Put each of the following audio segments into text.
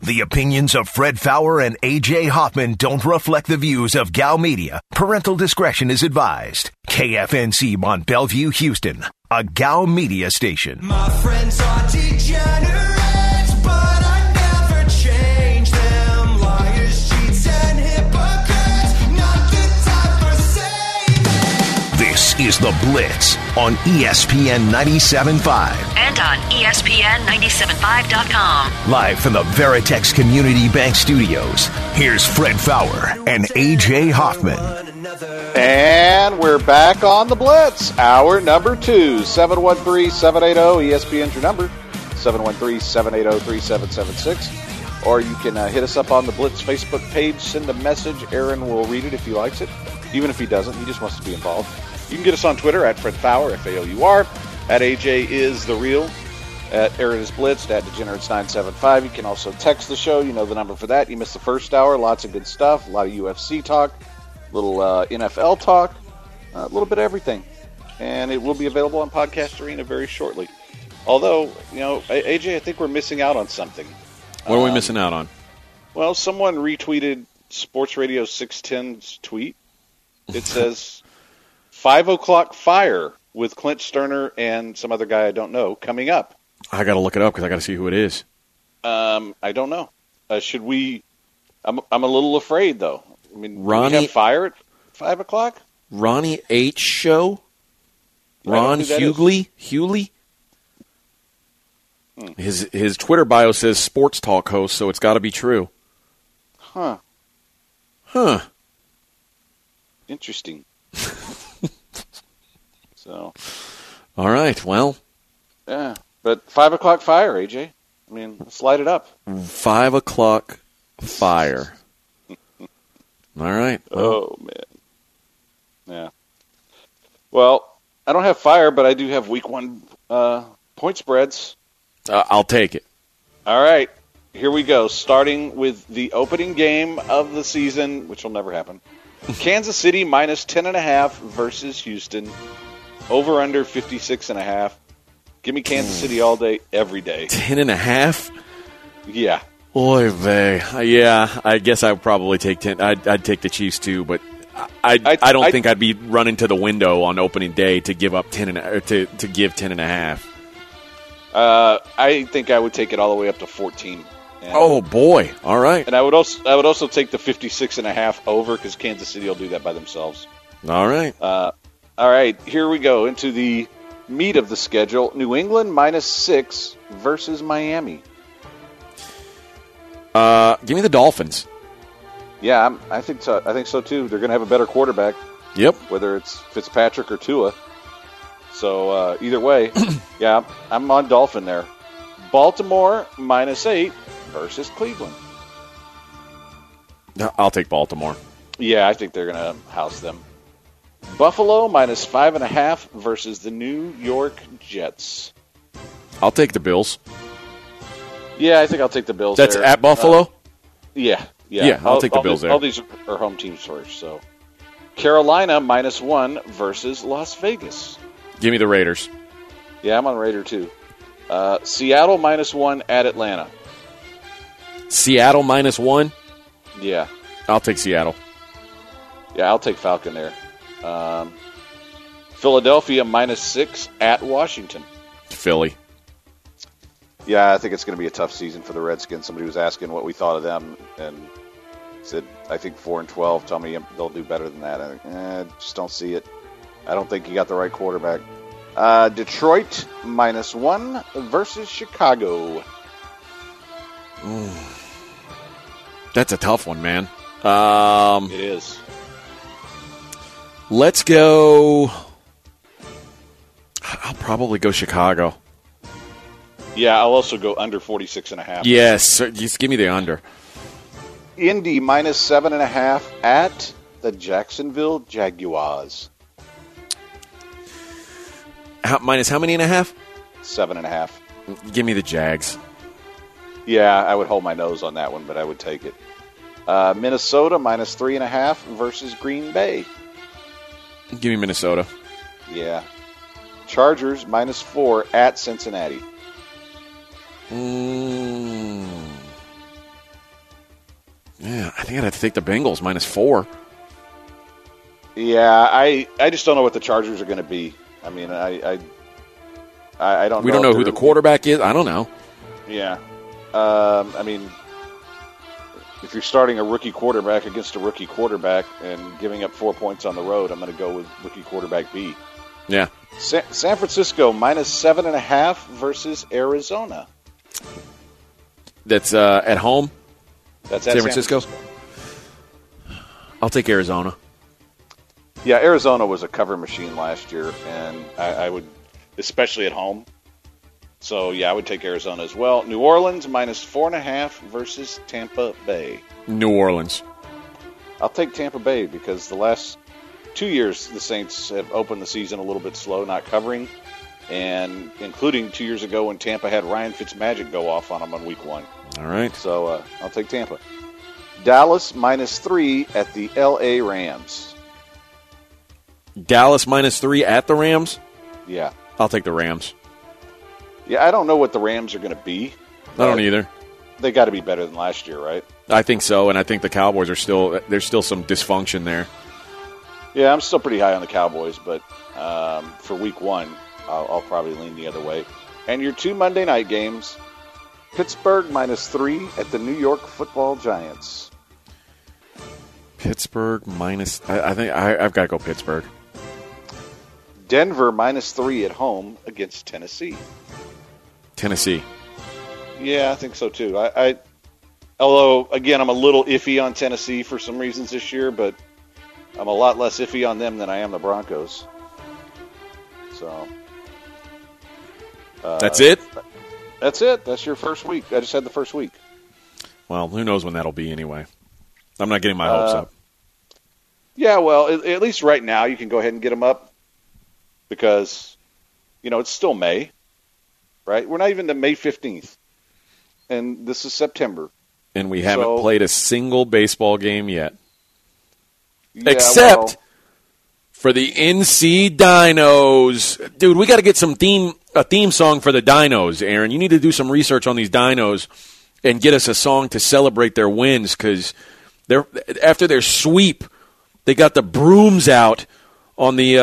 The opinions of Fred Faour and A.J. Hoffman don't reflect the views of Gal Media. Parental discretion is advised. KFNC Mont Bellevue, Houston, a Gal Media station. My friends are degenerates, but I never change them. Liars, cheats, and hypocrites, not the time for saving. This is The Blitz on ESPN 97.5. And on ESPN975.com. Live from the Veritex Community Bank Studios, here's Fred Faour and A.J. Hoffman. And we're back on The Blitz, hour number 2, 713-780, ESPN's your number, 713-780-3776. Or you can hit us up on the Blitz Facebook page, send a message. Aaron will read it if he likes it. Even if he doesn't, he just wants to be involved. You can get us on Twitter at Fred Faour, F-A-O-U-R, at AJ is the real, at Aaron is Blitzed, at Degenerates975. You can also text the show. You know the number for that. You missed the first hour. Lots of good stuff. A lot of UFC talk. Little NFL talk, a little bit of everything. And it will be available on Podcast Arena very shortly. Although, you know, AJ, I think we're missing out on something. What are we missing out on? Well, someone retweeted Sports Radio 610's tweet. It says, 5 o'clock fire with Clint Sterner and some other guy I don't know coming up. I got to look it up because I got to see who it is. I don't know. Should we? I'm a little afraid, though. I mean, Ronnie, do we have fire at 5 o'clock? Ronnie H. Show? Ron Hughley? His Twitter bio says sports talk host, so it's got to be true. Huh. Interesting. So. All right, well. Yeah, but 5 o'clock fire, AJ. I mean, let's light it up. 5 o'clock fire. All right. Well. Oh, man. Yeah. Well, I don't have fire, but I do have week 1 point spreads. I'll take it. All right. Here we go. Starting with the opening game of the season, which will never happen. Kansas City minus 10.5 versus Houston. Over under 56.5. Give me Kansas City all day, every day. 10.5? Yeah. Oy vey. Yeah, I guess I would probably take 10. I'd take the Chiefs too, but I don't think I'd be running to the window on opening day to give up 10 to give 10.5. I think I would take it all the way up to 14. Oh boy! All right. And I would also take the 56.5 over because Kansas City will do that by themselves. All right. All right. Here we go into the meat of the schedule. New England minus 6 versus Miami. Give me the Dolphins. Yeah, I think so. I think so too. They're going to have a better quarterback. Yep. Whether it's Fitzpatrick or Tua. So either way, yeah, I'm on Dolphin there. Baltimore minus 8 versus Cleveland. I'll take Baltimore. Yeah, I think they're going to house them. Buffalo minus 5.5 versus the New York Jets. I'll take the Bills. Yeah, I think I'll take the Bills. That's there. at Buffalo? Yeah. I'll take the Bills there. All these are home teams first. So, Carolina minus 1 versus Las Vegas. Give me the Raiders. Yeah, I'm on Raider too. Seattle minus 1 at Atlanta. Seattle minus 1? Yeah. I'll take Seattle. Yeah, I'll take Falcon there. Philadelphia minus 6 at Washington. Philly. Yeah, I think it's going to be a tough season for the Redskins. Somebody was asking what we thought of them and said, I think 4-12. Tell me they'll do better than that. I just don't see it. I don't think you got the right quarterback. Detroit minus 1 versus Chicago. That's a tough one, man. It is. Let's go. I'll probably go Chicago. Yeah, I'll also go under 46.5. Yes, just give me the under. Indy minus 7.5 at the Jacksonville Jaguars. Minus how many and a half? 7.5. Give me the Jags. Yeah, I would hold my nose on that one, but I would take it. Minnesota minus 3.5 versus Green Bay. Give me Minnesota. Yeah. Chargers minus 4 at Cincinnati. Yeah, I think I'd have to take the Bengals -4. Yeah, I just don't know what the Chargers are going to be. I mean, I don't. We don't know who the quarterback is. I don't know. Yeah, I mean, if you're starting a rookie quarterback against a rookie quarterback and giving up 4 points on the road, I'm going to go with rookie quarterback B. Yeah. San Francisco -7.5 versus Arizona. That's at home. That's at San Francisco. I'll take Arizona. Yeah, Arizona was a cover machine last year, and I would, especially at home. So, yeah, I would take Arizona as well. New Orleans -4.5 versus Tampa Bay. New Orleans. I'll take Tampa Bay because the last 2 years the Saints have opened the season a little bit slow, not covering, and including 2 years ago when Tampa had Ryan Fitzmagic go off on them on week 1. All right. So, I'll take Tampa. Dallas -3 at the L.A. Rams. Dallas -3 at the Rams? Yeah. I'll take the Rams. Yeah, I don't know what the Rams are going to be. I don't either. They got to be better than last year, right? I think so, and I think the Cowboys are there's still some dysfunction there. Yeah, I'm still pretty high on the Cowboys, but for week 1, I'll probably lean the other way. And your 2 Monday night games, Pittsburgh -3 at the New York Football Giants. Pittsburgh I think I've got to go Pittsburgh. Denver -3 at home against Tennessee. Tennessee. Yeah, I think so too. I although again I'm a little iffy on Tennessee for some reasons this year, but I'm a lot less iffy on them than I am the Broncos. So that's it? That's it. That's your first week. I just had the first week. Well, who knows when that'll be anyway. I'm not getting my hopes up. Yeah, well, at least right now you can go ahead and get them up because, it's still May, right? We're not even to May 15th, and this is September. And we haven't played a single baseball game yet. Yeah, Except for the NC Dinos. Dude, we got to get a theme song for the Dinos, Aaron. You need to do some research on these Dinos and get us a song to celebrate their wins because after their sweep, they got the brooms out on the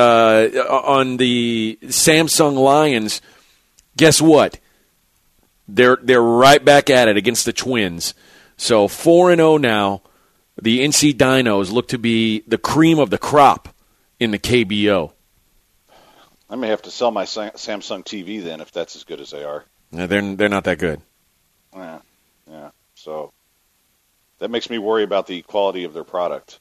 Samsung Lions. Guess what? They're right back at it against the Twins. So 4-0 now. The NC Dinos look to be the cream of the crop in the KBO. I may have to sell my Samsung TV then if that's as good as they are. No, they're not that good. Yeah. So that makes me worry about the quality of their product.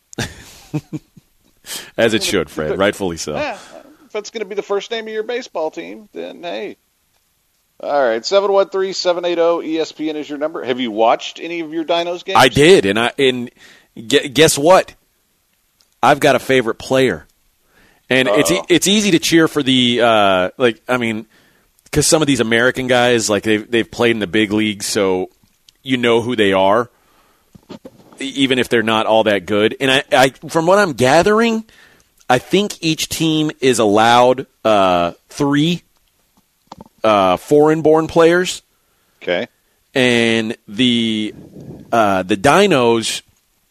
As it should, Fred. Rightfully so. Yeah, if that's going to be the first name of your baseball team, then hey. All right, 713-780 ESPN is your number. Have you watched any of your Dinos games? I did, and guess what? I've got a favorite player, and it's easy to cheer for the because some of these American guys they've played in the big leagues, so you know who they are, even if they're not all that good. And I from what I'm gathering, I think each team is allowed 3 foreign-born players. Okay. And the Dinos,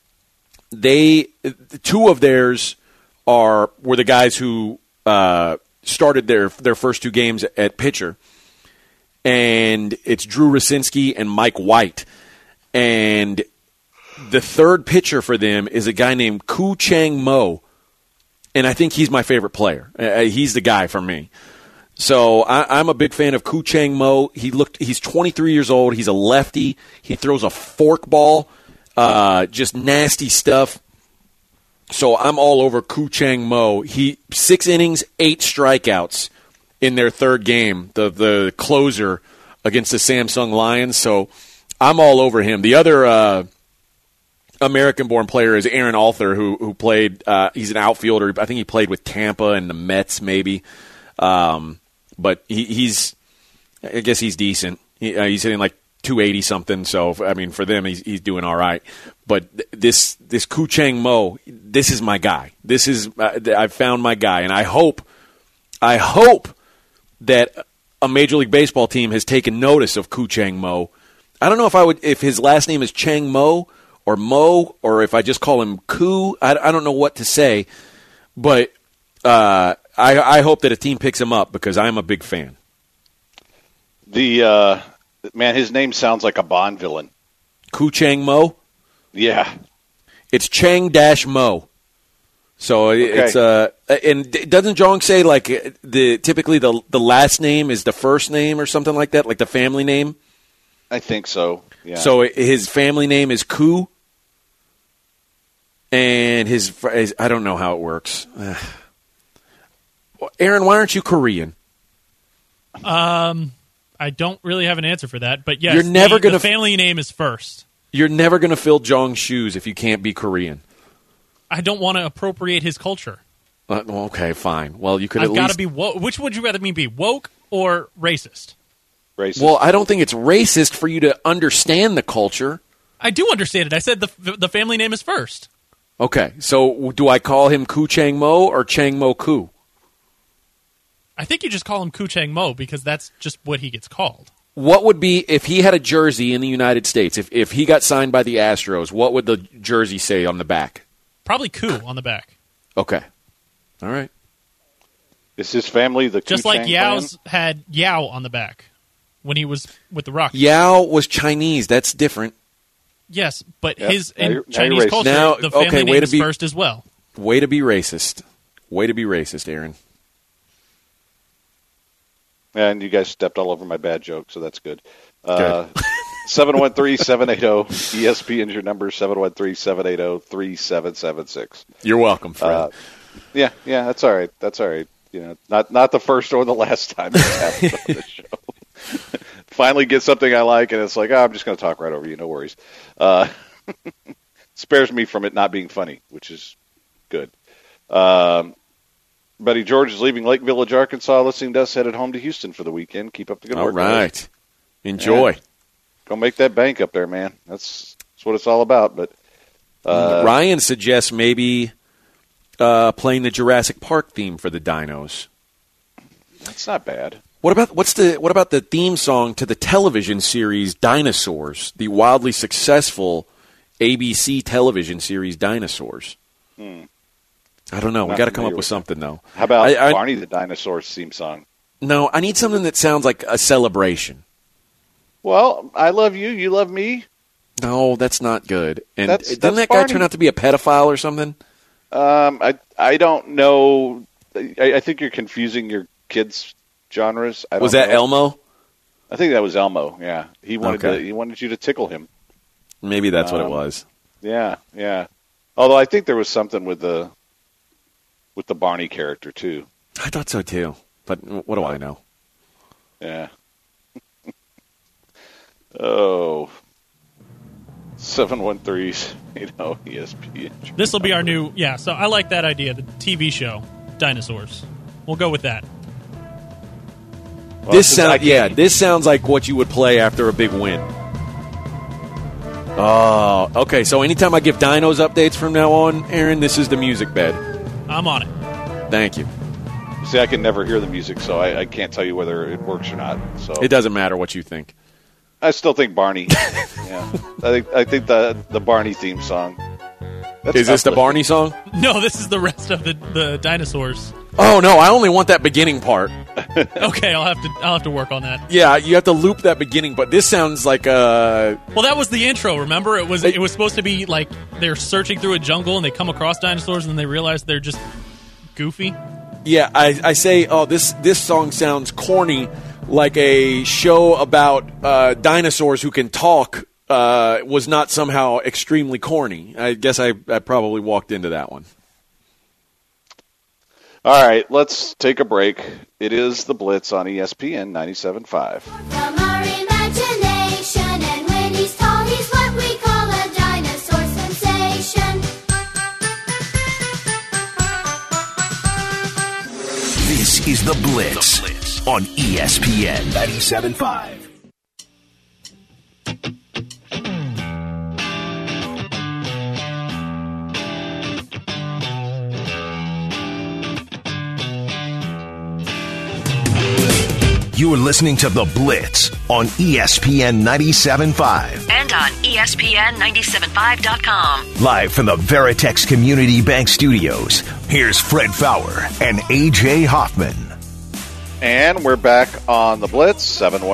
2 of theirs were the guys who started their first 2 games at pitcher. And it's Drew Rosinski and Mike White. And the third pitcher for them is a guy named Koo Chang Mo. And I think he's my favorite player. He's the guy for me. So I'm a big fan of Koo Chang Mo. He's 23 years old. He's a lefty. He throws a forkball, just nasty stuff. So I'm all over Koo Chang Mo. 6 innings, 8 strikeouts in their third game, the closer against the Samsung Lions. So I'm all over him. The other American-born player is Aaron Althor, who played. He's an outfielder. I think he played with Tampa and the Mets, maybe. But I guess he's decent. He's hitting like 280 something. So I mean, for them, he's doing all right. But this Koo Chang Mo, this is my guy. I've found my guy, and I hope that a Major League Baseball team has taken notice of Koo Chang Mo. I don't know if his last name is Chang Mo or Mo, or if I just call him Koo. I don't know what to say, but I hope that a team picks him up because I'm a big fan. Man, his name sounds like a Bond villain. Koo Chang Mo? Yeah. It's Chang-Mo. So it's and doesn't Jong say like typically the last name is the first name or something like that, like the family name? I think so. Yeah. So his family name is Koo, and his I don't know how it works. Aaron, why aren't you Korean? I don't really have an answer for that, but yes, You're never the gonna family name is first. You're never going to fill Jong's shoes if you can't be Korean. I don't want to appropriate his culture. Okay, fine. Well, you could I've at got least to be woke. Which would you rather me be, woke or racist? Racist. Well, I don't think it's racist for you to understand the culture. I do understand it. I said the family name is first. Okay, so do I call him Koo Chang Mo or Chang Mo Koo? I think you just call him Koo Chang Mo because that's just what he gets called. What would be, if he had a jersey in the United States, if he got signed by the Astros, what would the jersey say on the back? Probably Koo on the back. Okay. All right. Is his family the Just Koo like Chang Yao's clan? had Yao on the back when he was with the Rockies. Yao was Chinese. That's different. Yes, but Yep. his Now in you're Chinese racist. culture, Now, the family okay, way name to is be- first as well. Way to be racist. Way to be racist, Aaron. And you guys stepped all over my bad joke, so that's good. Good. 713-780-ESPN is your number, 713-780-3776. You're welcome, Fred. Yeah, that's all right. That's all right. You know, not the first or the last time it's happened on this show. Finally get something I like, and it's like, I'm just going to talk right over you. No worries. Spares me from it not being funny, which is good. Buddy George is leaving Lake Village, Arkansas, listening to us, headed home to Houston for the weekend. Keep up the good All work. right. guys. Enjoy. Yeah. Go make that bank up there, man. That's what it's all about. But Ryan suggests maybe playing the Jurassic Park theme for the Dinos. that's not bad. What about the theme song to the television series Dinosaurs, the wildly successful ABC television series Dinosaurs? I don't know. We Not got to come up familiar with with something though. How about I- Barney the Dinosaur theme song? No, I need something that sounds like a celebration. Well, I love you, you love me. No, that's not good. And That's didn't that guy Barney. turn out to be a pedophile or something? I don't know. I think you're confusing your kids' genres. I don't Was that know. Elmo? I think that was Elmo. Yeah, he wanted Okay. he wanted you to tickle him. Maybe that's what it was. Yeah. Although I think there was something with the Barney character too. I thought so too. But what do I know? Yeah. Oh. 713, ESPN. This will be our new, so I like that idea, the TV show, Dinosaurs. We'll go with that. Well, This since I can't- this sounds like what you would play after a big win. Oh, okay. So anytime I give Dinos updates from now on, Aaron, this is the music bed. I'm on it. Thank you. See, I can never hear the music, so I can't tell you whether it works or not. So It doesn't matter what you think. I still think Barney. Yeah, I think the Barney theme song. That's Is this the uplifting. Barney song? No, this is the rest of the dinosaurs. Oh no, I only want that beginning part. Okay, I'll have to work on that. Yeah, you have to loop that beginning, but this sounds like Well, that was the intro. Remember, it was supposed to be like they're searching through a jungle and they come across dinosaurs and they realize they're just goofy. yeah. I say, this song sounds corny, like a show about dinosaurs who can talk. Was not somehow extremely corny. I guess I probably walked into that one. All right, let's take a break. It is the Blitz on ESPN 97.5. From our imagination, and when he's tall, he's what we call a dinosaur sensation. This is The Blitz on ESPN 97.5. You're listening to The Blitz on ESPN 97.5. And on ESPN 975.com. Live from the Veritex Community Bank Studios, here's Fred Fowler and A.J. Hoffman. And we're back on the Blitz.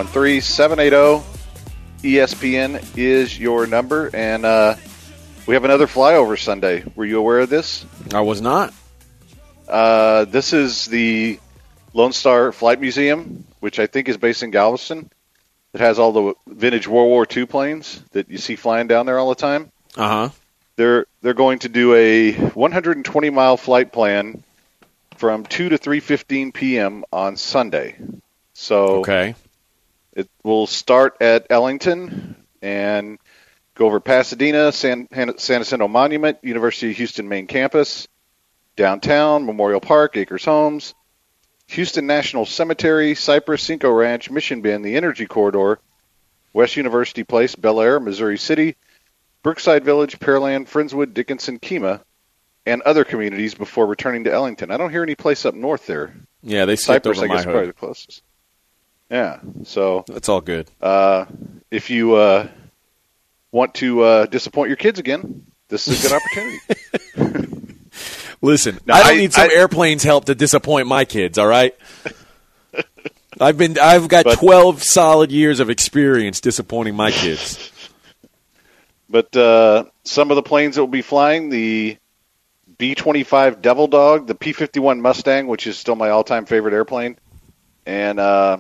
713-780-ESPN is your number. And we have another flyover Sunday. Were you aware of this? I was not. This is the Lone Star Flight Museum, which I think is based in Galveston. It has all the vintage World War II planes that you see flying down there all the time. Uh-huh. They're going to do a 120-mile flight plan from 2 to 3:15 p.m. on Sunday. So Okay. it will start at Ellington and go over Pasadena, San Jacinto Monument, University of Houston main campus, downtown, Memorial Park, Acres Homes, Houston National Cemetery, Cypress, Cinco Ranch, Mission Bend, the Energy Corridor, West University Place, Bel Air, Missouri City, Brookside Village, Pearland, Friendswood, Dickinson, Kemah, and other communities before returning to Ellington. I don't hear any place up north there. Yeah, they skipped Cypress, over I my guess, probably hood. the closest. Yeah, so That's all good. if you want to disappoint your kids again, this is a good opportunity. Listen, No, I don't need some airplanes help to disappoint my kids, all right? I've got 12 solid years of experience disappointing my kids. But some of the planes that will be flying, the B-25 Devil Dog, the P-51 Mustang, which is still my all-time favorite airplane, and the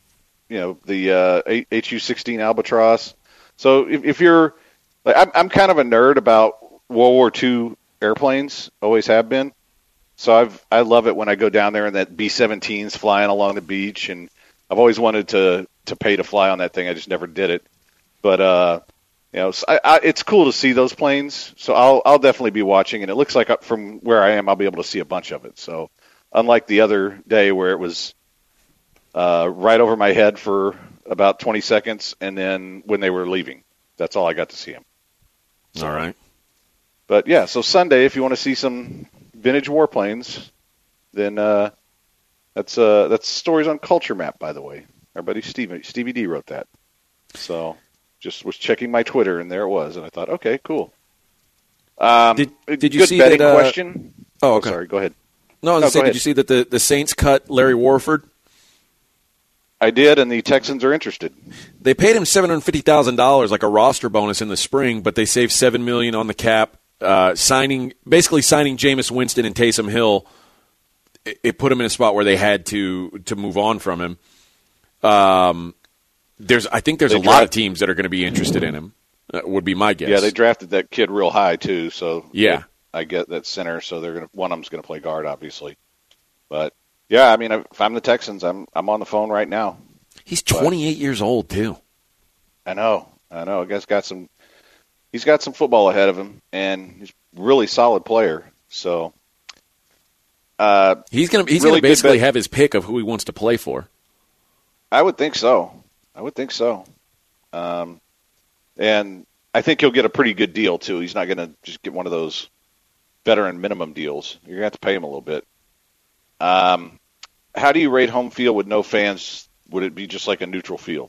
HU-16 Albatross. So if you're, like, I'm kind of a nerd about World War II airplanes, always have been. So I love it when I go down there and that B-17's flying along the beach, and I've always wanted to pay to fly on that thing. I just never did it. But it's cool to see those planes. So I'll definitely be watching, and it looks like from where I am, I'll be able to see a bunch of it. So unlike the other day where it was right over my head for about 20 seconds, and then when they were leaving, that's all I got to see them. All right. But yeah, so Sunday, if you want to see some vintage warplanes, then that's Stories on Culture Map, by the way. Our buddy Stevie D wrote that. So just was checking my Twitter, and there it was, and I thought, okay, cool. Did you good see betting that? Question? Oh, okay. Sorry, go ahead. No, I was No, gonna say, go did ahead. you see that the Saints cut Larry Warford? I did, and the Texans are interested. They paid him $750,000 like a roster bonus in the spring, but they saved $7 million on the cap. Signing Jameis Winston and Taysom Hill, it put him in a spot where they had to move on from him. I think there's a lot of teams that are going to be interested in him. Would be my guess. Yeah, they drafted that kid real high too. So Yeah. I get that center. So one of them's going to play guard, obviously. But yeah, I mean, if I'm the Texans, I'm on the phone right now. He's 28 years old too. I know. A guy's got some. He's got some football ahead of him, and he's a really solid player. So He's going to Really good basically bet. have his pick of who he wants to play for. I would think so. And I think he'll get a pretty good deal too. He's not going to just get one of those veteran minimum deals. You're going to have to pay him a little bit. How do you rate home field with no fans? Would it be just like a neutral field?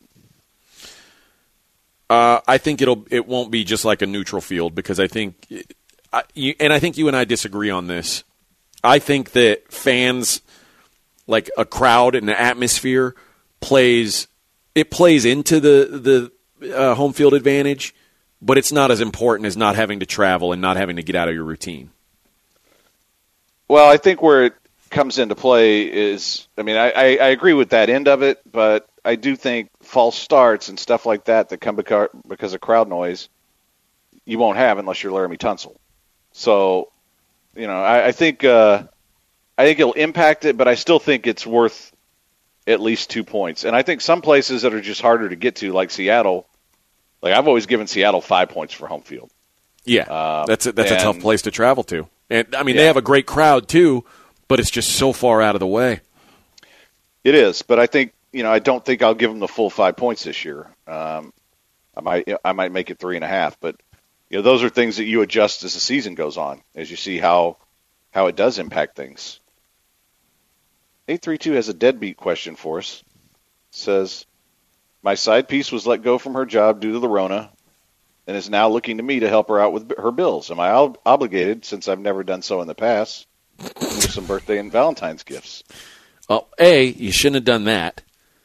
I think it won't be just like a neutral field because I think you and I disagree on this. I think that fans, like a crowd and the atmosphere, plays into the home field advantage, but it's not as important as not having to travel and not having to get out of your routine. Well, I think where it comes into play is, I mean, I agree with that end of it, but I do think false starts and stuff like that come because of crowd noise, you won't have unless you're Laramie Tunsil. So, I think it'll impact it, but I still think it's worth at least 2 points. And I think some places that are just harder to get to, like Seattle, like I've always given Seattle 5 points for home field. Yeah, that's a tough place to travel to. And I mean, Yeah. they have a great crowd too, but it's just so far out of the way. It is, but I think I don't think I'll give them the full 5 points this year. I might make it 3.5, but those are things that you adjust as the season goes on, as you see how it does impact things. 832 has a deadbeat question for us. says, my side piece was let go from her job due to the Rona and is now looking to me to help her out with her bills. Am I obligated, since I've never done so in the past, with some birthday and Valentine's gifts? Well, A, you shouldn't have done that.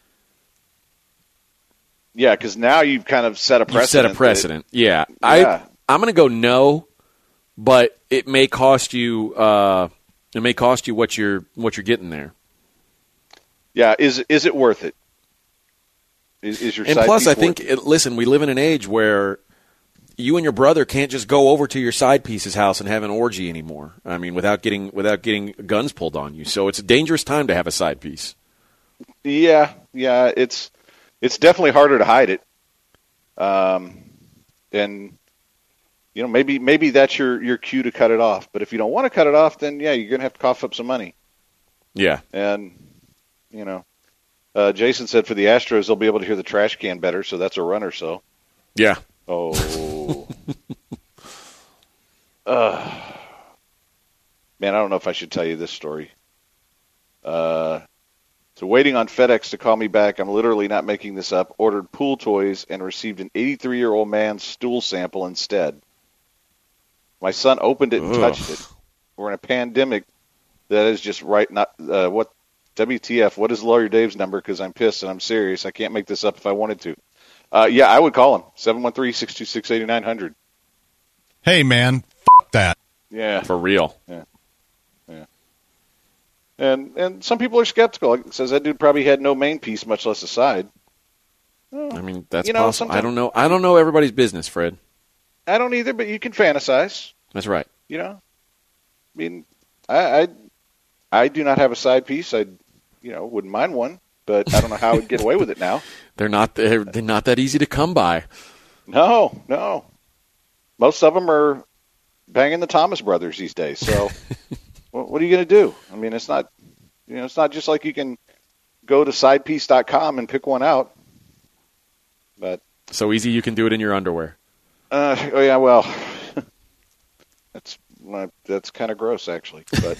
Yeah, because now you've kind of set a precedent. You've set a precedent. Yeah. Yeah. I'm going to go no, but it may cost you. It may cost you what you're getting there. Yeah, is it worth it? Is your And side plus, piece I think, worth it? listen, we live in an age where you and your brother can't just go over to your side piece's house and have an orgy anymore. I mean, without getting guns pulled on you. So it's a dangerous time to have a side piece. Yeah, it's definitely harder to hide it. And you know, maybe that's your cue to cut it off. But if you don't want to cut it off, then yeah, you're gonna have to cough up some money. Yeah. And you know, Jason said for the Astros they'll be able to hear the trash can better, so that's a run or so. Yeah. Oh. Man, I don't know if I should tell you this story. So waiting on FedEx to call me back. I'm literally not making this up. Ordered pool toys and received an 83-year-old man's stool sample instead. My son opened it and touched it. We're in a pandemic. That is just right. Not what WTF? What is Lawyer Dave's number? Because I'm pissed and I'm serious. I can't make this up if I wanted to. Yeah, I would call him 713-626-8900. Hey, man, that. Yeah, For real. Yeah. And some people are skeptical. It says that dude probably had no main piece, much less a side. I mean, that's You know, possible. I sometimes- don't know. I don't know everybody's business, Fred. I don't either, but you can fantasize. That's right. You know, I mean, I do not have a side piece. I, wouldn't mind one, but I don't know how I would get away with it now. They're not that easy to come by. No. Most of them are banging the Thomas brothers these days. So, what are you going to do? I mean, it's not just like you can go to sidepiece.com and pick one out. But So easy you can do it in your underwear. oh yeah, well, that's kind of gross actually. But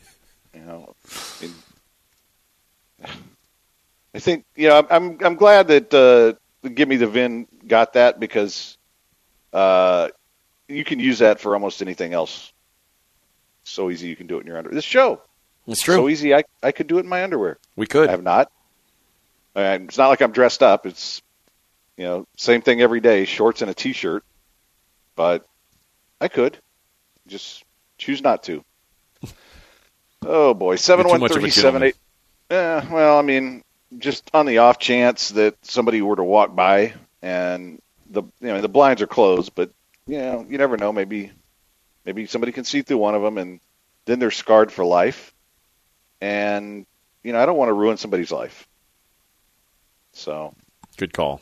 I think I'm glad that Give Me the VIN got that, because you can use that for almost anything else. So easy you can do it in your underwear. This show, It's true. so easy I could do it in my underwear. We could. I have not. And it's not like I'm dressed up. It's same thing every day, shorts and a t-shirt. But I could just choose not to. Oh boy, You're too much of a 713-78. Well, I mean, just on the off chance that somebody were to walk by and the blinds are closed, but you never know. Maybe somebody can see through one of them, and then they're scarred for life. And I don't want to ruin somebody's life. So, Good call.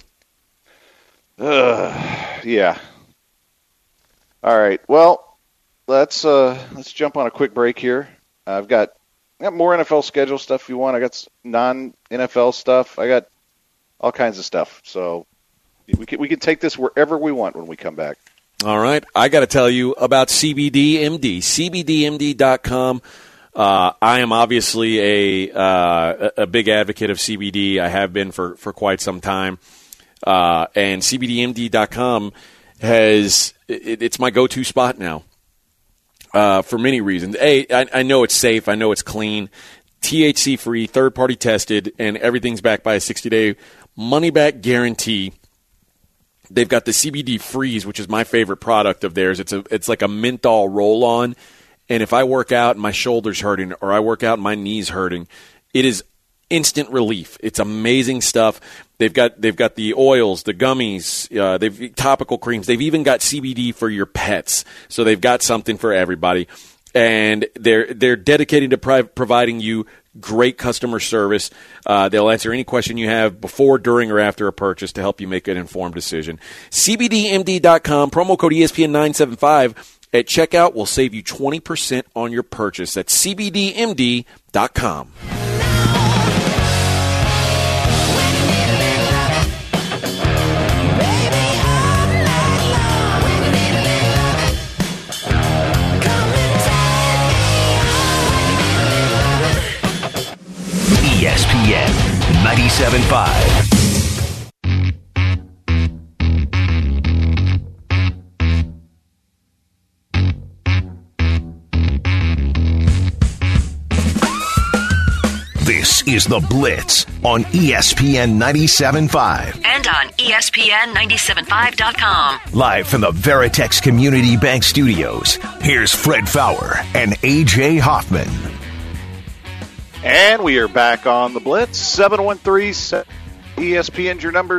yeah. All right. Well, let's jump on a quick break here. I've got more NFL schedule stuff if you want. I got non-NFL stuff. I got all kinds of stuff. So we can take this wherever we want when we come back. All right. I got to tell you about CBDMD. CBDMD.com. I am obviously a big advocate of CBD. I have been for quite some time. And CBDMD.com it's my go-to spot now. For many reasons. I know it's safe. I know it's clean, THC-free, third-party tested, and everything's backed by a 60-day money-back guarantee. They've got the CBD Freeze, which is my favorite product of theirs. It's like a menthol roll-on, and if I work out and my shoulder's hurting or I work out and my knee's hurting, it is instant relief. It's amazing stuff. They've got the oils, the gummies, they've topical creams. They've even got CBD for your pets. So they've got something for everybody. And they're dedicated to providing you great customer service. They'll answer any question you have before, during, or after a purchase to help you make an informed decision. CBDMD.com, promo code ESPN975 at checkout will save you 20% on your purchase. That's CBDMD.com. ESPN 97.5. This is The Blitz on ESPN 97.5. And on ESPN975.com. Live from the Veritex Community Bank Studios, here's Fred Fowler and A.J. Hoffman. And we are back on the Blitz. 713 ESPN's your number,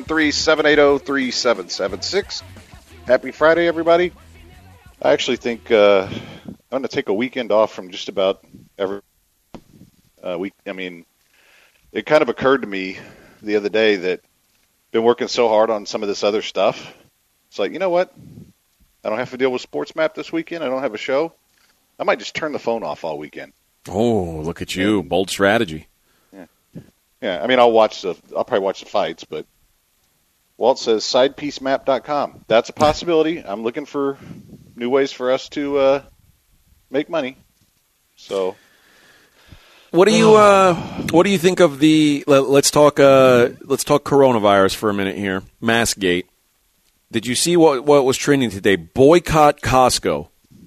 713-780-3776. Happy Friday, everybody. I actually think I'm going to take a weekend off from just about every week. I mean, it kind of occurred to me the other day that I've been working so hard on some of this other stuff. It's like, you know what? I don't have to deal with Sports Map this weekend. I don't have a show. I might just turn the phone off all weekend. Oh, look at you. Bold strategy. Yeah, I mean, I'll probably watch the fights, but Walt says sidepiecemap.com. That's a possibility. I'm looking for new ways for us to make money. So, what do you think of the? Let's talk coronavirus for a minute here. Maskgate. Did you see what was trending today? Boycott Costco.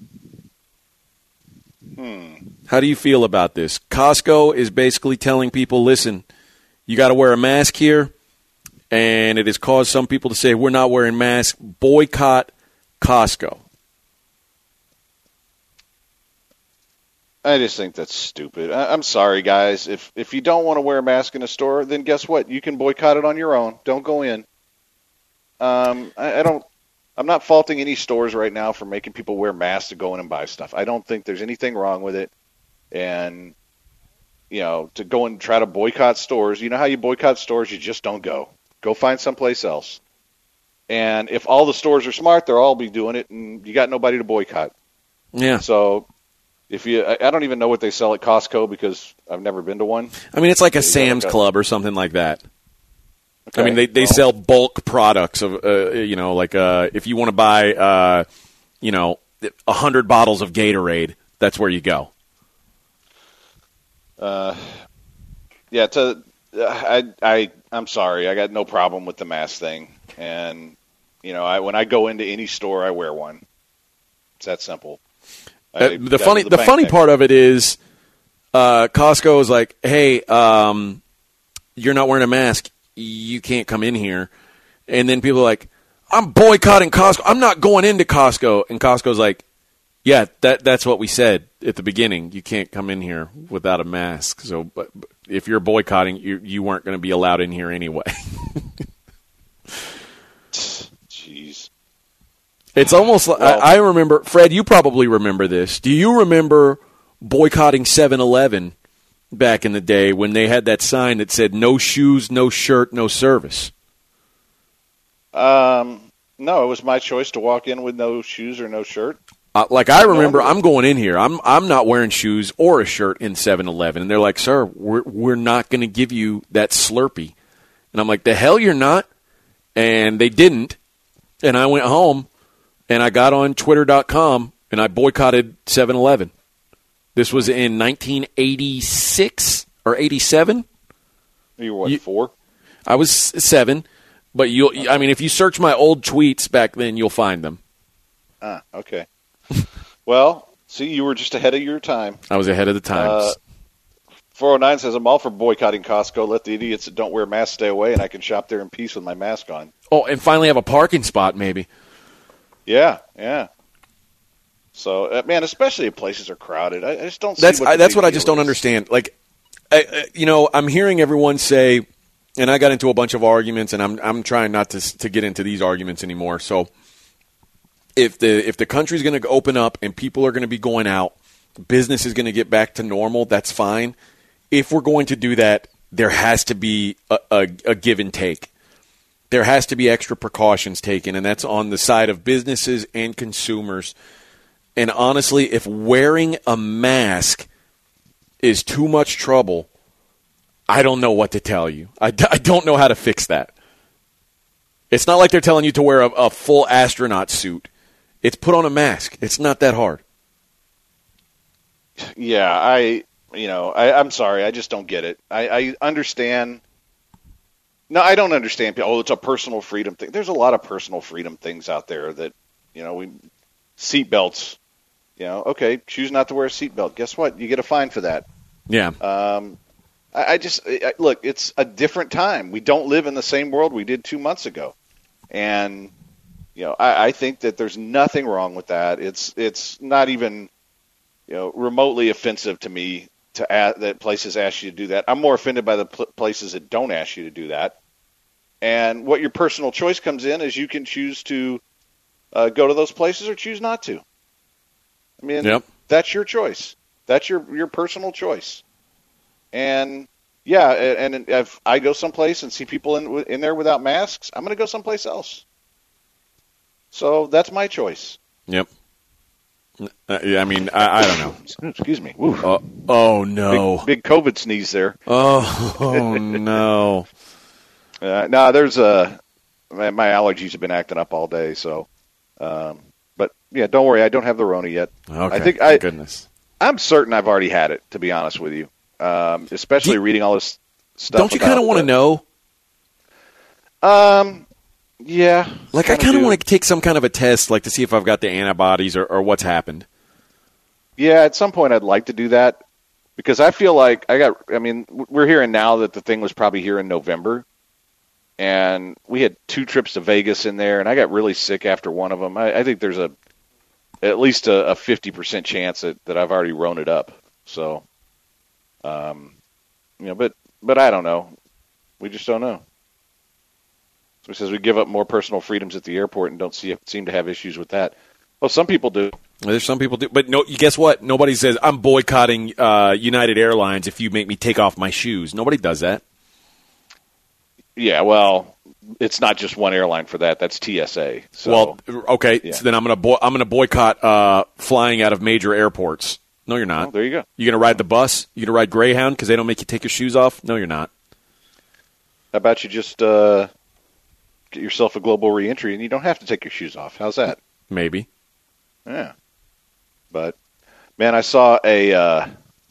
How do you feel about this? Costco is basically telling people, listen, you got to wear a mask here, and it has caused some people to say, we're not wearing masks. Boycott Costco. I just think that's stupid. I'm sorry, guys. If you don't want to wear a mask in a store, then guess what? You can boycott it on your own. Don't go in. I'm not faulting any stores right now for making people wear masks to go in and buy stuff. I don't think there's anything wrong with it. And, to go and try to boycott stores, you know how you boycott stores? You just don't go. Go find someplace else. And if all the stores are smart, they'll all be doing it, and you got nobody to boycott. Yeah. So I don't even know what they sell at Costco because I've never been to one. I mean, it's like a Sam's Club or something like that. Okay. I mean, they sell bulk products of, if you want to buy, 100 bottles of Gatorade, that's where you go. I'm sorry. I got no problem with the mask thing. And, when I go into any store, I wear one. It's that simple. The funny part of it is Costco is like, hey, you're not wearing a mask. You can't come in here. And then people are like, I'm boycotting Costco. I'm not going into Costco. And Costco's like, yeah, that's what we said at the beginning. You can't come in here without a mask. So but if you're boycotting, you weren't going to be allowed in here anyway. Jeez. It's almost like I remember, Fred, you probably remember this. Do you remember boycotting 7-Eleven back in the day when they had that sign that said no shoes, no shirt, no service? No, it was my choice to walk in with no shoes or no shirt. I remember, I'm going in here. I'm not wearing shoes or a shirt in 7-Eleven. And they're like, sir, we're not going to give you that Slurpee. And I'm like, the hell you're not? And they didn't. And I went home, and I got on Twitter.com, and I boycotted 7-Eleven. This was in 1986 or 87. You were 4? I was 7. But if you search my old tweets back then, you'll find them. Okay. Well, see, you were just ahead of your time. I was ahead of the times. 409 says, I'm all for boycotting Costco. Let the idiots that don't wear masks stay away, and I can shop there in peace with my mask on. Oh, and finally have a parking spot, maybe. Yeah. So, man, especially if places are crowded. I just don't see that's what I just don't is. understand. Like, I'm hearing everyone say, and I got into a bunch of arguments, and I'm trying not to get into these arguments anymore. So, if the country's going to open up and people are going to be going out, business is going to get back to normal, that's fine. If we're going to do that, there has to be a give and take. There has to be extra precautions taken, and that's on the side of businesses and consumers. And honestly, if wearing a mask is too much trouble, I don't know what to tell you. I don't know how to fix that. It's not like they're telling you to wear a full astronaut suit. It's put on a mask. It's not that hard. Yeah, I'm sorry. I just don't get it. I understand No, I don't understand. Oh, it's a personal freedom thing. There's a lot of personal freedom things out there that, seatbelts. Okay, choose not to wear a seatbelt. Guess what? You get a fine for that. Yeah. Look, it's a different time. We don't live in the same world we did 2 months ago. And, I think that there's nothing wrong with that. It's not even, remotely offensive to me that places ask you to do that. I'm more offended by the places that don't ask you to do that. And what your personal choice comes in is you can choose to go to those places or choose not to. I mean, That's your choice. That's your personal choice. And yeah, and if I go someplace and see people in there without masks, I'm going to go someplace else. So that's my choice. Yep. I mean, I don't know. Excuse me. Oh no! Big COVID sneeze there. Oh no! No, there's my allergies have been acting up all day. So, but yeah, don't worry. I don't have the Rona yet. Okay. I think Thank goodness. I'm certain I've already had it. To be honest with you, especially reading all this stuff. Don't you kind of want to know? Yeah. Like, I kind of want to take some kind of a test, like to see if I've got the antibodies or what's happened. Yeah, at some point I'd like to do that because I feel like we're hearing now that the thing was probably here in November, and we had 2 trips to Vegas in there, and I got really sick after one of them. I think there's at least a 50% chance that I've already rown it up. So, but I don't know. We just don't know. So it says we give up more personal freedoms at the airport and don't seem to have issues with that. Well, some people do. There's some people do, but no. Guess what? Nobody says I'm boycotting United Airlines if you make me take off my shoes. Nobody does that. Yeah, well, it's not just one airline for that. That's TSA. So, well, okay. Yeah. So then I'm gonna boycott flying out of major airports. No, you're not. Oh, there you go. You gonna ride the bus? You gonna ride Greyhound because they don't make you take your shoes off? No, you're not. How about you just get yourself a global reentry and you don't have to take your shoes off? How's that? Maybe. Yeah. But man, I saw a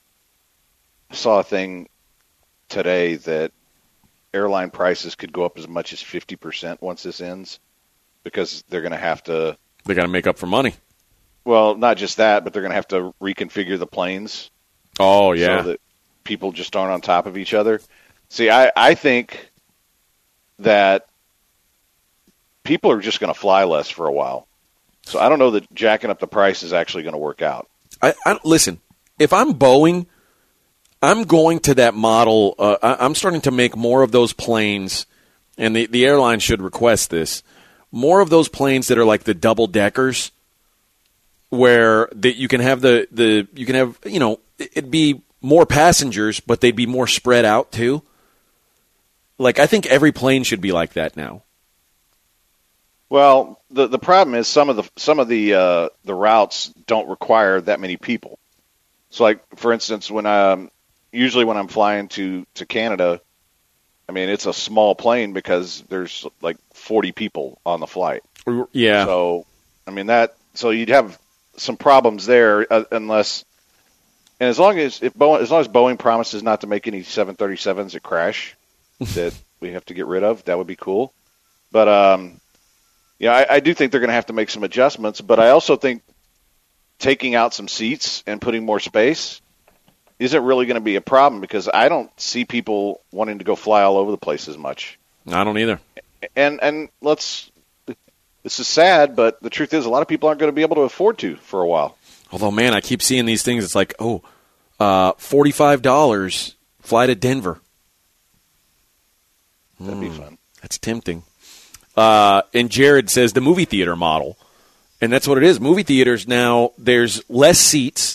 thing today that airline prices could go up as much as 50% once this ends because they're going to have to. They got to make up for money. Well, not just that, but they're going to have to reconfigure the planes. Oh yeah. So that people just aren't on top of each other. See, I think that people are just going to fly less for a while. So I don't know that jacking up the price is actually going to work out. Listen, if I'm Boeing, I'm going to that model. I'm starting to make more of those planes, and the airline should request this, more of those planes that are like the double deckers, where you can have it'd be more passengers, but they'd be more spread out too. Like, I think every plane should be like that now. Well, the problem is some of the routes don't require that many people. So, like, for instance, when I'm flying to Canada, I mean, it's a small plane because there's like 40 people on the flight. Yeah. So, I mean so you'd have some problems there unless, and as long as Boeing promises not to make any 737s that crash that we have to get rid of, that would be cool. But yeah, I do think they're going to have to make some adjustments, but I also think taking out some seats and putting more space isn't really going to be a problem because I don't see people wanting to go fly all over the place as much. I don't either. And this is sad, but the truth is a lot of people aren't going to be able to afford to for a while. Although, man, I keep seeing these things. It's like, $45, fly to Denver. That'd be fun. That's tempting. And Jared says the movie theater model. And that's what it is. Movie theaters now, there's less seats.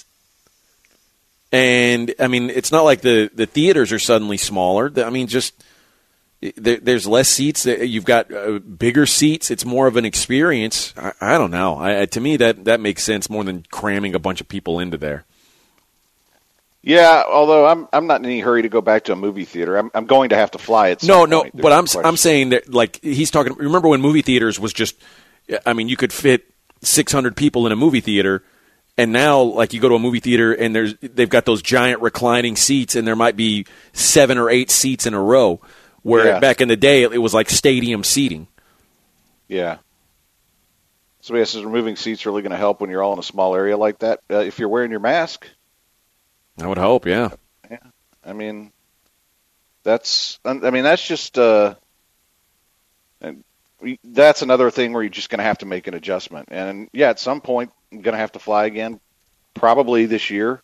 And, I mean, it's not like the theaters are suddenly smaller. I mean, just there's less seats. You've got bigger seats. It's more of an experience. I don't know. To me, that makes sense more than cramming a bunch of people into there. Yeah, although I'm not in any hurry to go back to a movie theater. I'm going to have to fly at some point. But I'm saying that, like, he's talking. Remember when movie theaters was just, I mean, you could fit 600 people in a movie theater, and now, like, you go to a movie theater and they've got those giant reclining seats, and there might be 7 or 8 seats in a row. where Yeah. back in the day it was like stadium seating. Yeah. Somebody says removing seats really going to help when you're all in a small area like that. If you're wearing your mask, I would hope, yeah. I mean, that's just that's another thing where you're just going to have to make an adjustment. And yeah, at some point, I'm going to have to fly again, probably this year.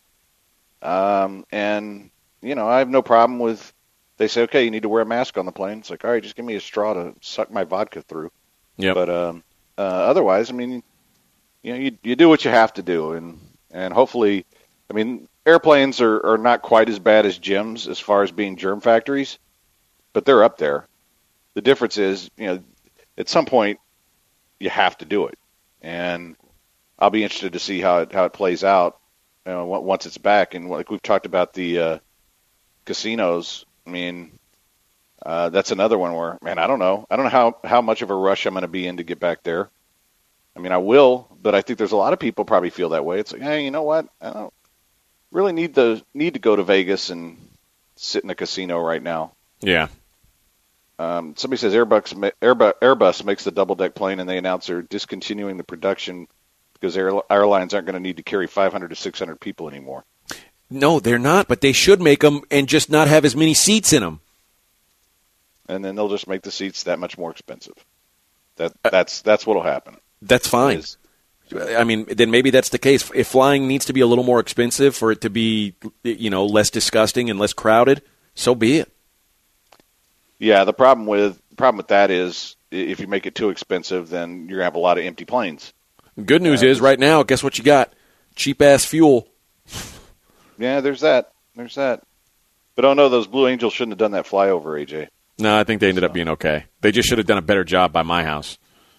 And I have no problem with. They say, okay, you need to wear a mask on the plane. It's like, all right, just give me a straw to suck my vodka through. Yeah. But otherwise, I mean, you do what you have to do, and hopefully, I mean, airplanes are not quite as bad as gyms as far as being germ factories, but they're up there. The difference is, at some point, you have to do it, and I'll be interested to see how it plays out once it's back. And like we've talked about the casinos, I mean, that's another one where, man, I don't know how much of a rush I'm going to be in to get back there. I mean, I will, but I think there's a lot of people probably feel that way. It's like, hey, you know what? I don't really need to go to Vegas and sit in a casino right now. Yeah. Somebody says Airbus makes the double-deck plane, and they announce they're discontinuing the production because airlines aren't going to need to carry 500 to 600 people anymore. No, they're not, but they should make them and just not have as many seats in them. And then they'll just make the seats that much more expensive. That's what'll happen. That's fine. I mean, then maybe that's the case. If flying needs to be a little more expensive for it to be, less disgusting and less crowded, so be it. Yeah, the problem with that is if you make it too expensive, then you're gonna have a lot of empty planes. Good news is right now, guess what you got? Cheap-ass fuel. Yeah, there's that. But oh no, those Blue Angels shouldn't have done that flyover, AJ. No, I think they ended up being okay. They just should have done a better job by my house.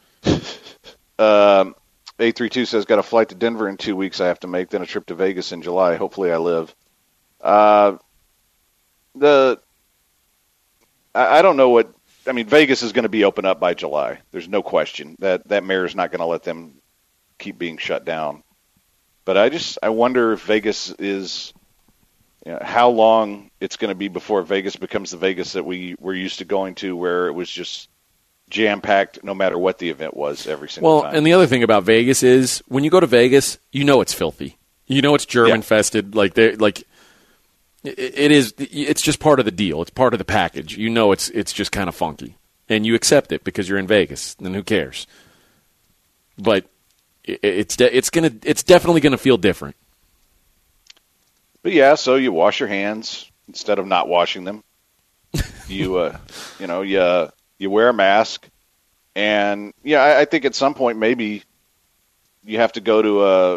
832 says, got a flight to Denver in 2 weeks I have to make, then a trip to Vegas in July. Hopefully I live. I don't know what – I mean, Vegas is going to be open up by July. There's no question. That mayor is not going to let them keep being shut down. But I wonder if Vegas is how long it's going to be before Vegas becomes the Vegas that we were used to going to, where it was just jam-packed no matter what the event was every single time. Well, and the other thing about Vegas is when you go to Vegas, it's filthy. It's germ-infested. It is. It's just part of the deal. It's part of the package. It's just kind of funky, and you accept it because you're in Vegas. Then who cares? But it's definitely gonna feel different. But yeah, so you wash your hands instead of not washing them. You wear a mask, and I think at some point maybe you have to go to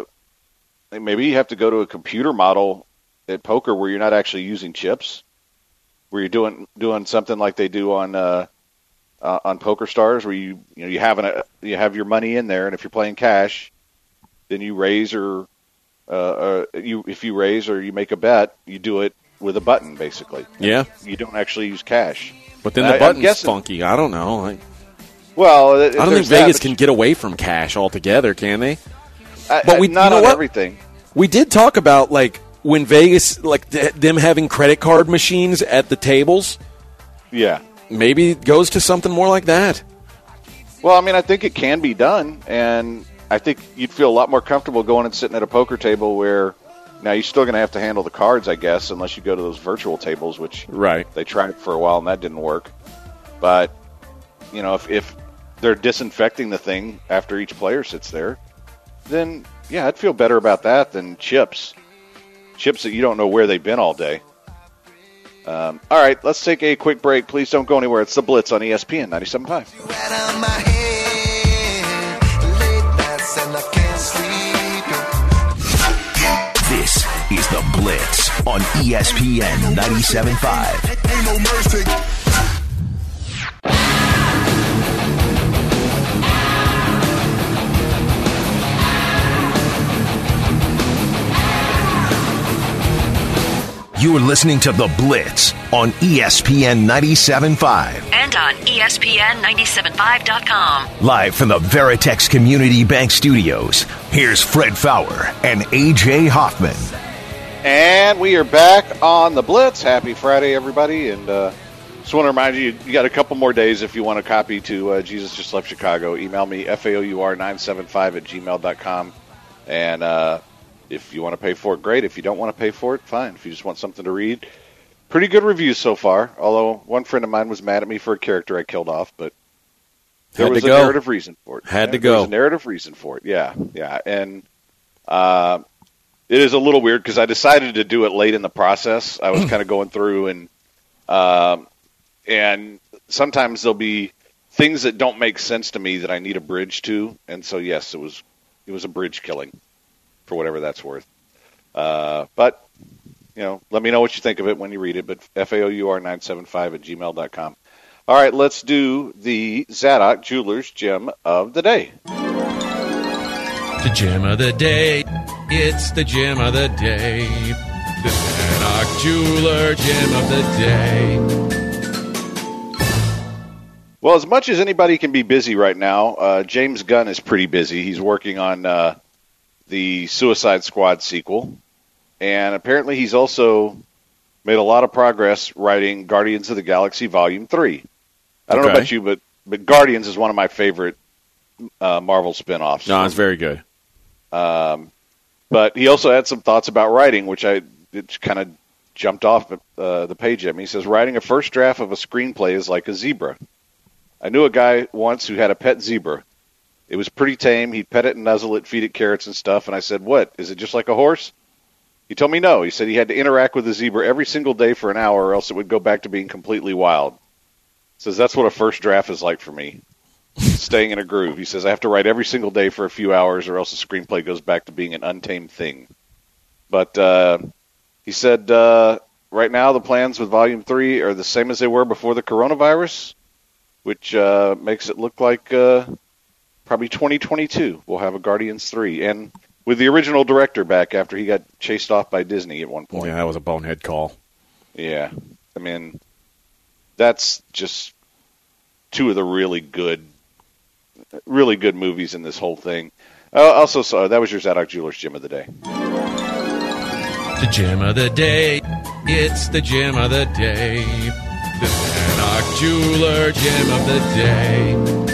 a computer model at poker where you're not actually using chips, where you're doing something like they do on Poker Stars, where you have your money in there, and if you're playing cash, then you raise if you raise or you make a bet, you do it with a button basically. Yeah, you don't actually use cash. But then the button's funky. I don't know. I don't think Vegas can get away from cash altogether, can they? But not on everything. We did talk about when Vegas, them having credit card machines at the tables. Yeah. Maybe it goes to something more like that. Well, I mean, I think it can be done, and I think you'd feel a lot more comfortable going and sitting at a poker table where now you're still going to have to handle the cards, I guess, unless you go to those virtual tables, which they tried for a while and that didn't work. But, if they're disinfecting the thing after each player sits there, then, yeah, I'd feel better about that than chips. Chips that you don't know where they've been all day. All right, let's take a quick break. Please don't go anywhere. It's The Blitz on ESPN 97.5. This is The Blitz on ESPN 97.5. Ain't no mercy. You are listening to The Blitz on ESPN 97.5. And on ESPN975.com. Live from the Veritex Community Bank Studios, here's Fred Fowler and A.J. Hoffman. And we are back on The Blitz. Happy Friday, everybody. And Just want to remind you, you got a couple more days if you want a copy to Jesus Just Left Chicago. Email me, faour975@gmail.com. And if you want to pay for it, great. If you don't want to pay for it, fine. If you just want something to read, pretty good reviews so far. Although one friend of mine was mad at me for a character I killed off, but there was a narrative reason for it. Had to There go. was a narrative reason for it, yeah. And it is a little weird because I decided to do it late in the process. I was kind of going through and sometimes there'll be things that don't make sense to me that I need a bridge to. And so, yes, it was a bridge killing for whatever that's worth. But, let me know what you think of it when you read it. But faour975@gmail.com. All right, let's do the Zadok Jewelers Gem of the Day. The gem of the day. It's the gem of the day. The Zadok Jeweler Gem of the Day. Well, as much as anybody can be busy right now, James Gunn is pretty busy. He's working on the Suicide Squad sequel. And apparently he's also made a lot of progress writing Guardians of the Galaxy Volume 3. I don't know about you, but Guardians is one of my favorite Marvel spinoffs. No, it's very good. But he also had some thoughts about writing, which it kind of jumped off the page at me. He says, writing a first draft of a screenplay is like a zebra. I knew a guy once who had a pet zebra. It was pretty tame. He'd pet it and nuzzle it, feed it carrots and stuff. And I said, what? Is it just like a horse? He told me no. He said he had to interact with the zebra every single day for an hour or else it would go back to being completely wild. He says, that's what a first draft is like for me. Staying in a groove. He says, I have to write every single day for a few hours or else the screenplay goes back to being an untamed thing. But he said right now the plans with Volume 3 are the same as they were before the coronavirus, which makes it look like probably 2022 we'll have a Guardians 3. And with the original director back after he got chased off by Disney at one point. Yeah, that was a bonehead call. Yeah. I mean, that's just two of the really good movies in this whole thing. Also, that was your Zadok Jewelers Gem of the Day. The gem of the day. It's the gem of the day. The Zadok Jeweler Gem of the Day.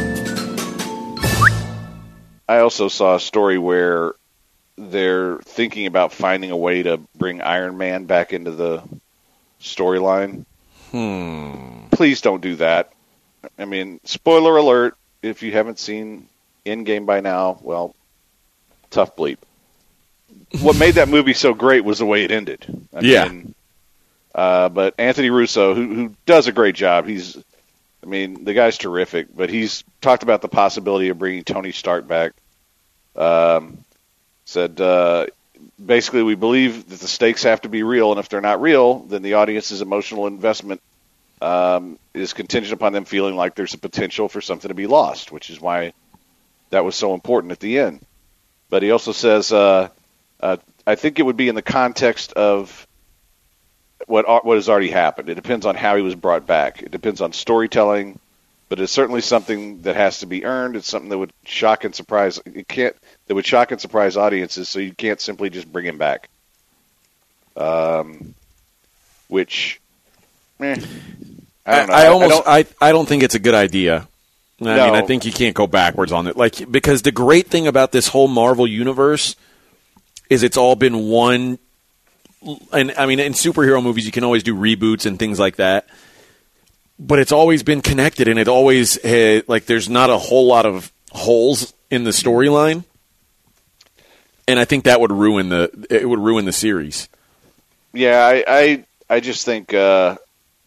I also saw a story where they're thinking about finding a way to bring Iron Man back into the storyline. Please don't do that. I mean, spoiler alert, if you haven't seen Endgame by now, well, tough bleep. What made that movie so great was the way it ended. I mean, but Anthony Russo, who does a great job, the guy's terrific, but he's talked about the possibility of bringing Tony Stark back. Said, basically, we believe that the stakes have to be real, and if they're not real, then the audience's emotional investment is contingent upon them feeling like there's a potential for something to be lost, which is why that was so important at the end. But he also says, I think it would be in the context of what has already happened. It depends on how he was brought back. It depends on storytelling, but it's certainly something that has to be earned. It's something that would shock and surprise. That would shock and surprise audiences. So you can't simply just bring him back. Which, I don't know. I don't think it's a good idea. I mean, I think you can't go backwards on it. Because the great thing about this whole Marvel universe is it's all been one. And I mean, in superhero movies, you can always do reboots and things like that. But it's always been connected, and it always there's not a whole lot of holes in the storyline. And I think that would ruin the series. Yeah, I just think the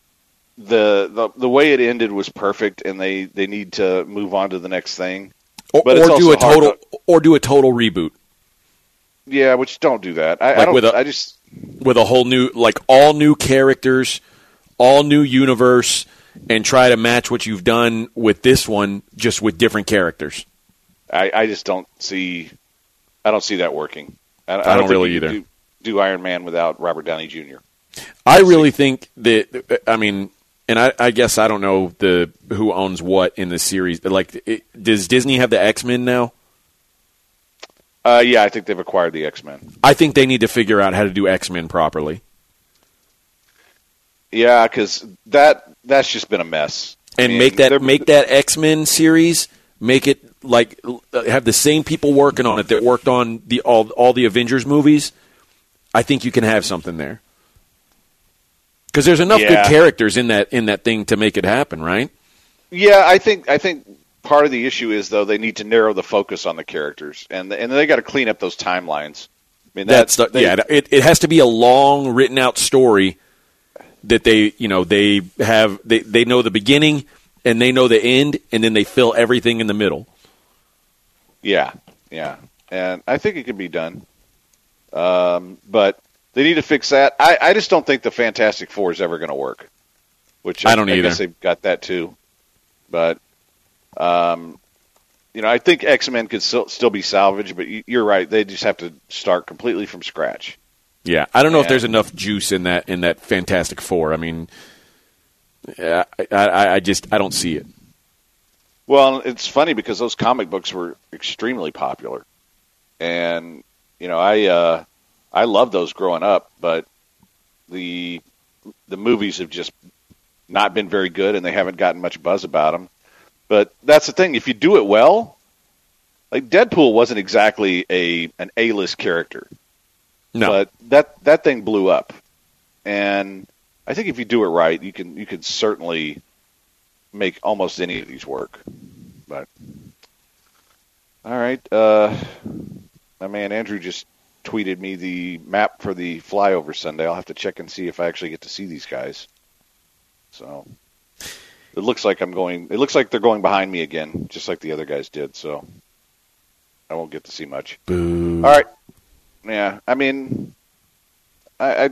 way it ended was perfect, and they need to move on to the next thing. Or do a total reboot. Yeah, which don't do that. With a whole new, all new characters, all new universe, and try to match what you've done with this one, just with different characters. I just don't see. I don't see that working. I don't really either. Do Iron Man without Robert Downey Jr. I really think that. I mean, and I guess I don't know who owns what in the series. Does Disney have the X-Men now? Yeah, I think they've acquired the X-Men. I think they need to figure out how to do X-Men properly. Yeah, because that's just been a mess. And I mean, make that X-Men series, make it like have the same people working on it that worked on all the Avengers movies. I think you can have something there. Because there's enough good characters in that thing to make it happen, right? Yeah, I think part of the issue is though they need to narrow the focus on the characters, and they got to clean up those timelines. I mean, it has to be a long written out story that they know the beginning and they know the end, and then they fill everything in the middle. Yeah, and I think it can be done, but they need to fix that. I just don't think the Fantastic Four is ever going to work. Which I don't either. I guess they've got that too, but I think X-Men could still be salvaged. But you're right; they just have to start completely from scratch. Yeah, I don't know if there's enough juice in that Fantastic Four. I mean, I don't see it. Well, it's funny because those comic books were extremely popular, and I loved those growing up, but the movies have just not been very good, and they haven't gotten much buzz about them. But that's the thing. If you do it well, like Deadpool wasn't exactly an A-list character. No. But that thing blew up. And I think if you do it right, you can certainly make almost any of these work. But all right. My man Andrew just tweeted me the map for the flyover Sunday. I'll have to check and see if I actually get to see these guys. So it looks like they're going behind me again, just like the other guys did, so I won't get to see much. Boo. All right. Yeah, I mean, this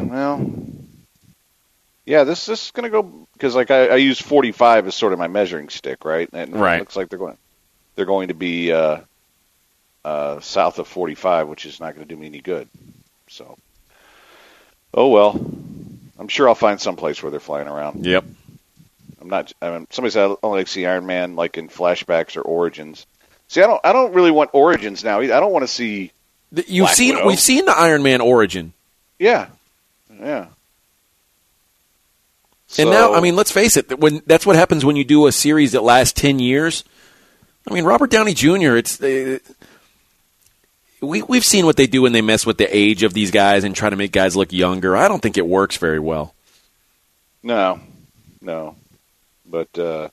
is going to go, because like I use 45 as sort of my measuring stick, right? And right. It looks like they're going to be south of 45, which is not going to do me any good. So, oh well, I'm sure I'll find some place where they're flying around. Yep. Somebody said I only like to see Iron Man like in flashbacks or origins. See, I don't really want origins now. I don't want to see. We've seen the Iron Man origin. Yeah. And now, I mean, let's face it. That's what happens when you do a series that lasts 10 years. I mean, Robert Downey Jr. We've seen what they do when they mess with the age of these guys and try to make guys look younger. I don't think it works very well. No. But,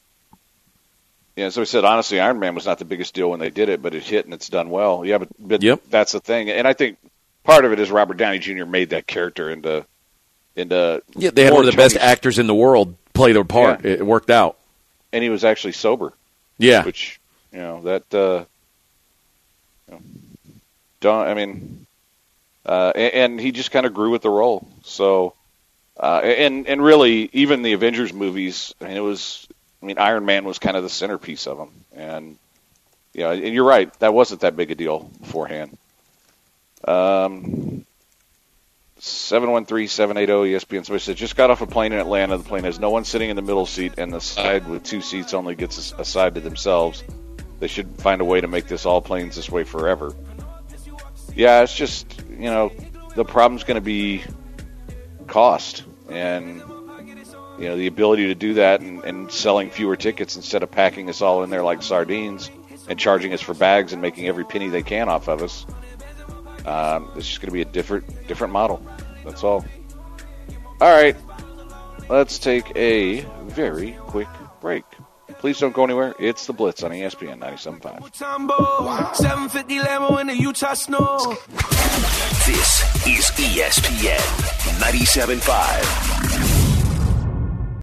so we said, honestly, Iron Man was not the biggest deal when they did it, but it hit and it's done well. Yeah, but yep. That's the thing. And I think part of it is Robert Downey Jr. made that character into yeah, they had one of the best actors in the world play their part. Yeah. It worked out. And he was actually sober. Yeah. Which, and he just kind of grew with the role. So, and really, even the Avengers movies, Iron Man was kind of the centerpiece of them. And, and you're right, that wasn't that big a deal beforehand. 713-780 ESPN. Somebody said, just got off a plane in Atlanta. The plane has no one sitting in the middle seat, and the side with two seats only gets a side to themselves. They should find a way to make all planes this way forever. Yeah, it's just, the problem's going to be cost and, the ability to do that and selling fewer tickets instead of packing us all in there like sardines and charging us for bags and making every penny they can off of us. It's just going to be a different model. That's all. All right. Let's take a very quick break. Please don't go anywhere. It's the Blitz on ESPN 97.5. 750 Lambo in the Utah snow. This is ESPN 97.5.